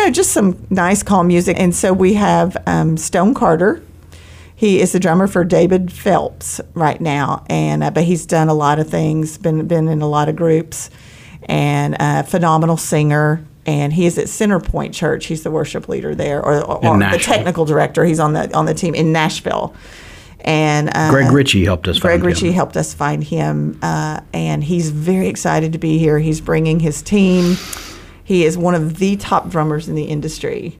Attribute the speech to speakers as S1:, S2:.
S1: just some nice, calm music. And so we have Stone Carter. He is the drummer for David Phelps right now, and but he's done a lot of things, been in a lot of groups, and a phenomenal singer. And he is at Centerpoint Church. He's the worship leader there, or the technical director. He's on the team in Nashville. And
S2: Greg Ritchie helped us find him.
S1: Greg Ritchie helped us find him, and he's very excited to be here. He's bringing his team. He is one of the top drummers in the industry.